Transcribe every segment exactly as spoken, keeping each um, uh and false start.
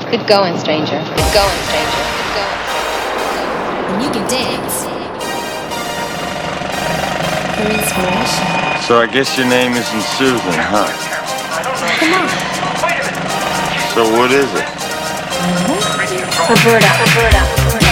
Good going, stranger. Good going, stranger. Good going, stranger. And you can dance. For inspiration. So I guess your name isn't Susan, huh? Come on. So what is it? Roberta. Roberta.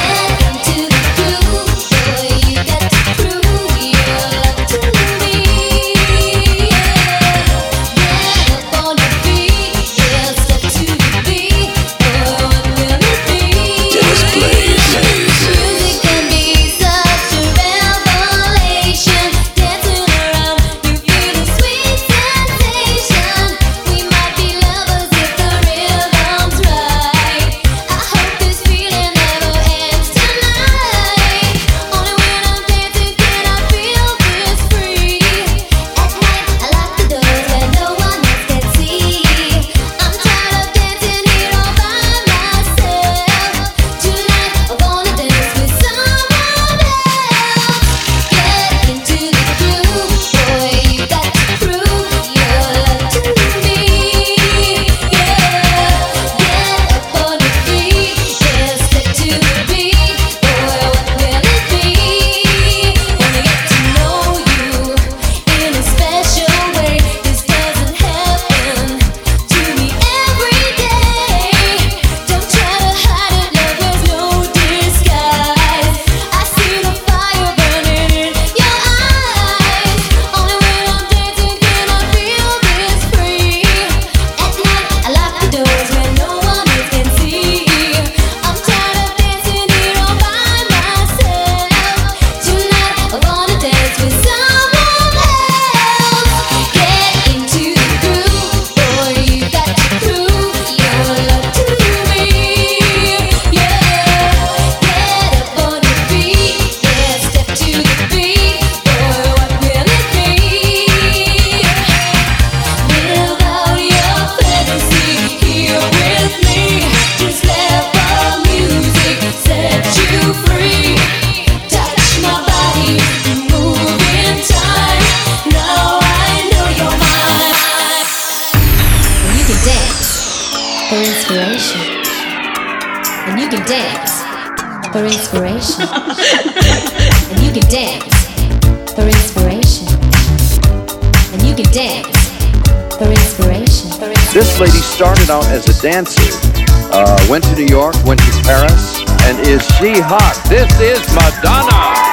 For inspiration. And you can dance for inspiration. And you can dance for inspiration. For inspiration. This lady started out as a dancer, uh, went to New York, went to Paris, and is she hot? This is Madonna!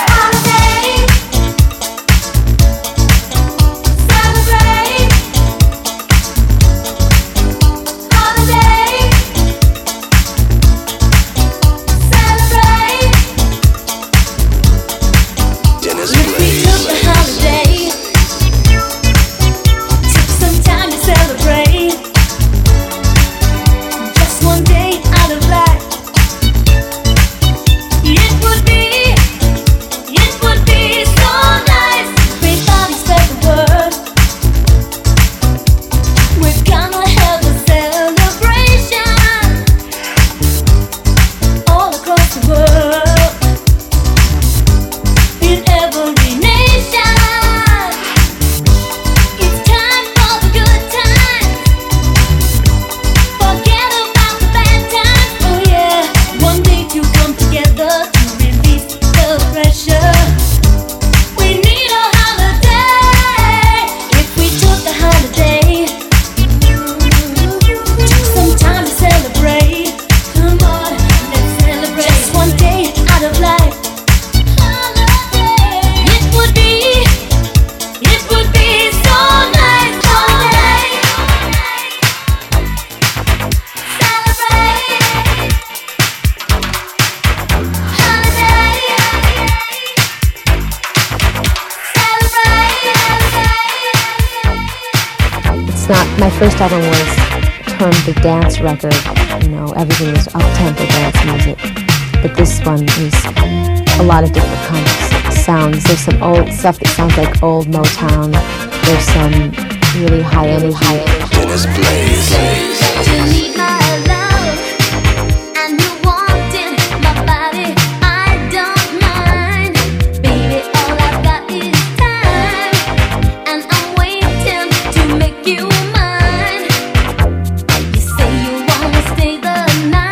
My first album was termed the dance record. You know, everything was up-tempo dance music. But this one is a lot of different kinds of sounds. There's some old stuff that sounds like old Motown. There's some really high energy. High energy. Dennis Blaze. You mine. You say you wanna stay the night.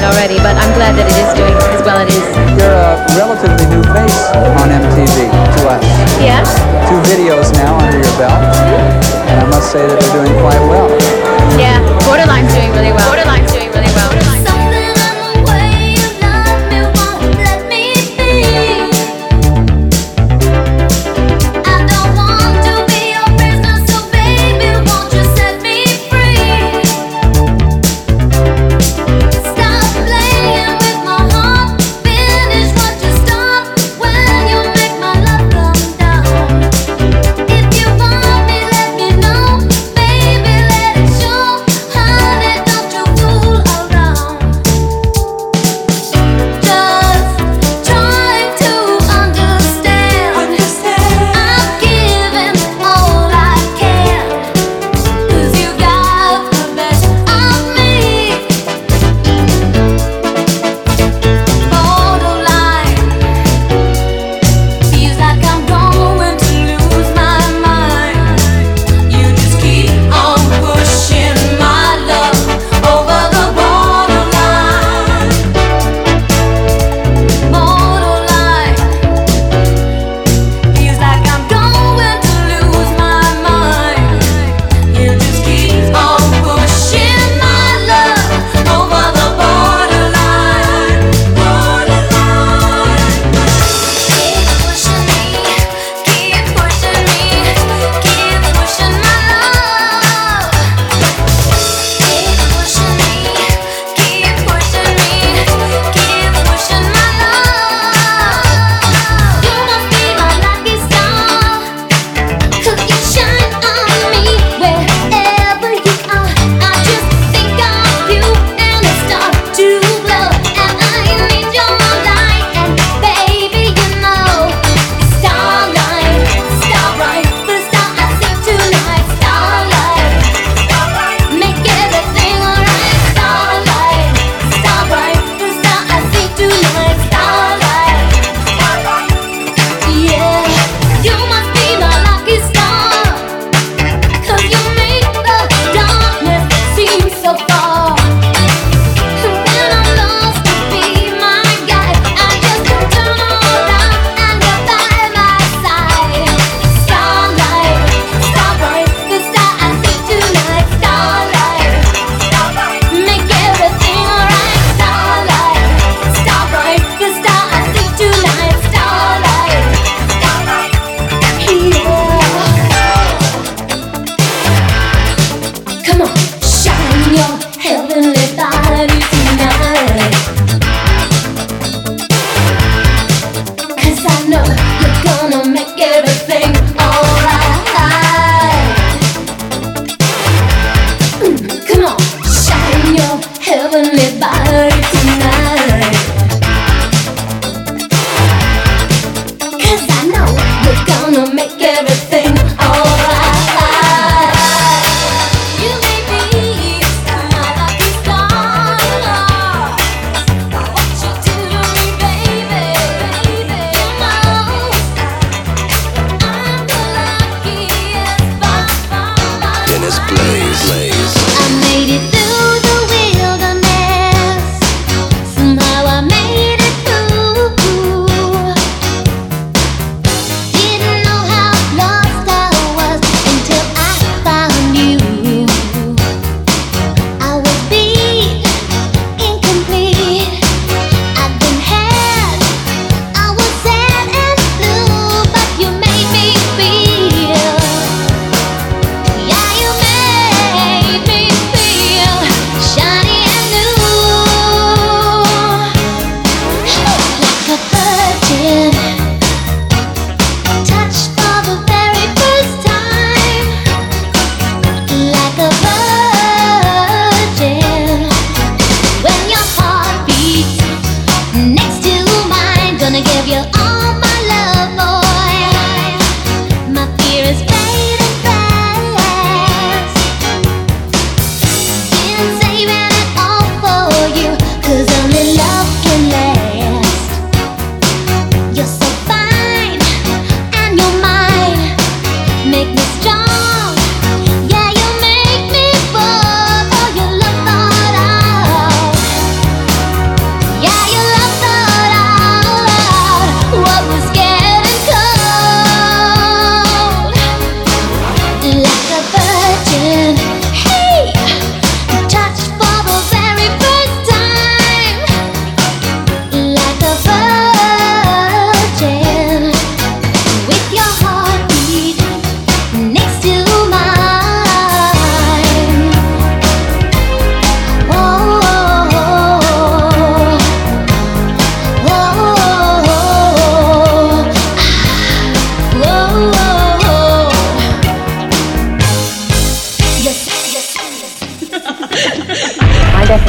already, but I'm glad that it is doing as well as it is. You're a relatively new face on M T V to us. Yeah? Two videos now under your belt, and I must say that they're doing quite well. Yeah, Borderline's doing really well. Borderline's doing really well. Honey, don't you fool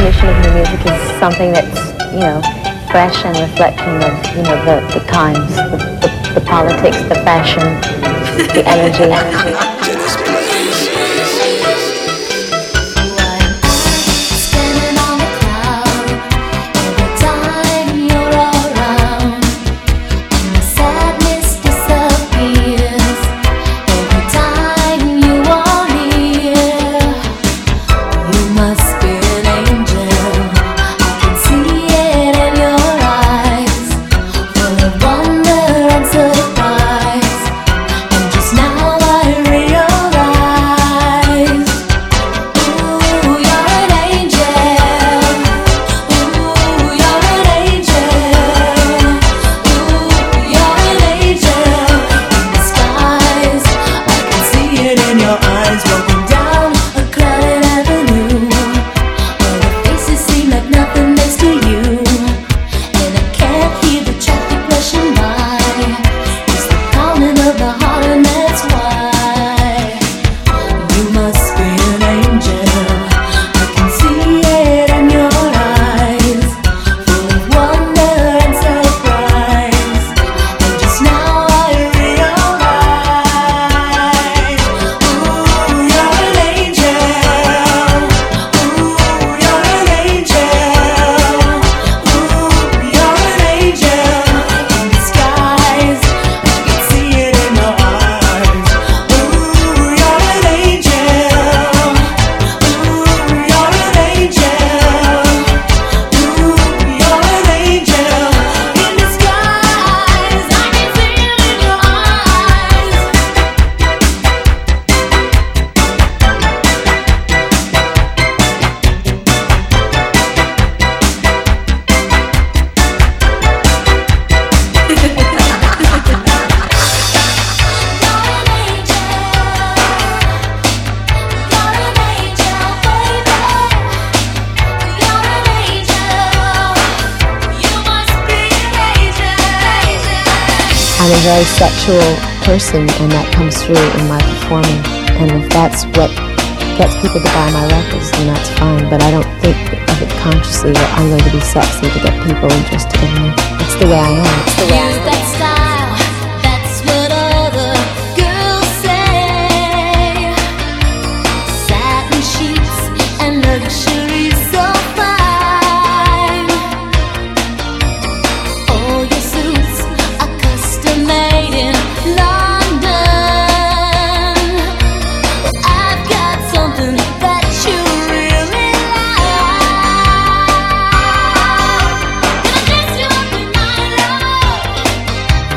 definition of new music is something that's, you know, fresh and reflecting of, you know, the, the times, the, the, the politics, the fashion, the energy. I'm a very sexual person, and that comes through in my performing. And if that's what gets people to buy my records, then that's fine. But I don't think of it consciously that I'm going to be sexy to get people interested in me. It's the way I am. It's the way I am. That style, that's what other girls say. Satin sheets and luxury so fine. All your suits are custom made in London. I've got something that you really like. Gonna dress you up in my love.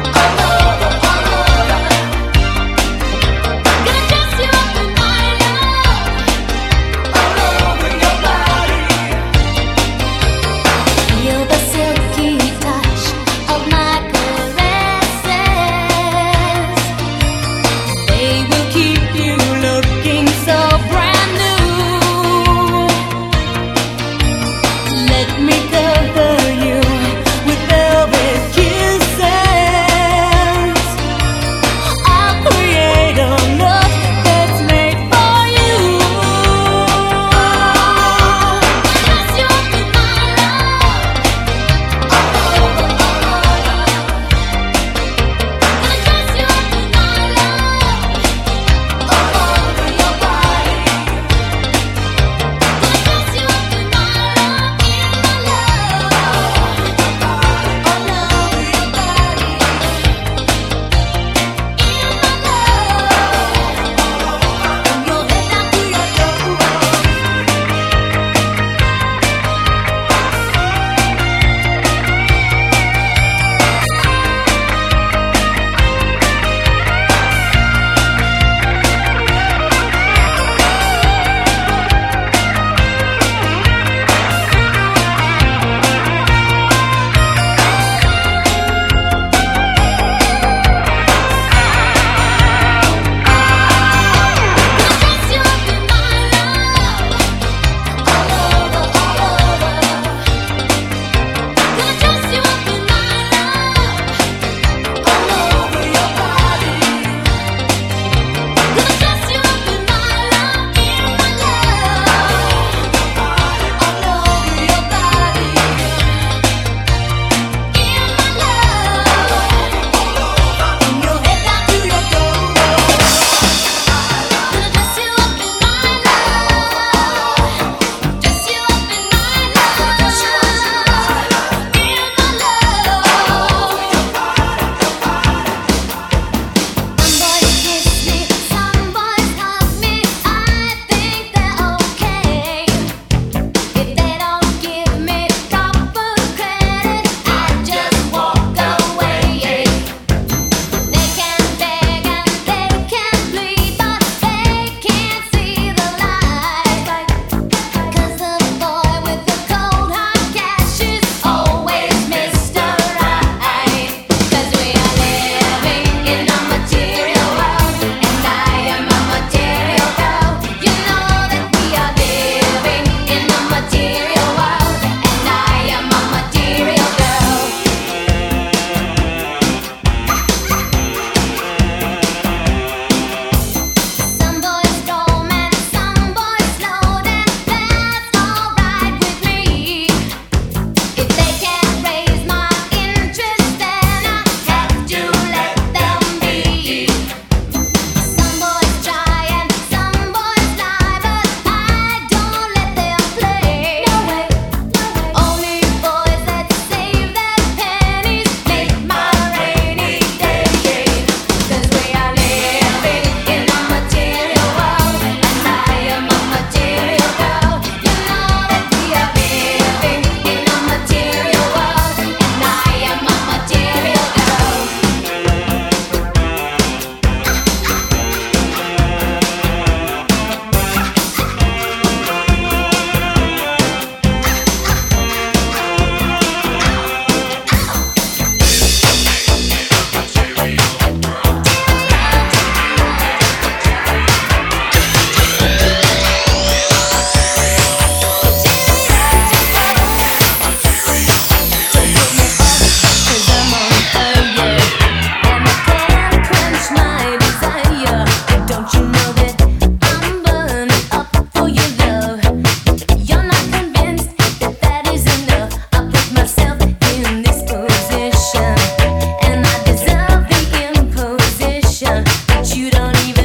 don't even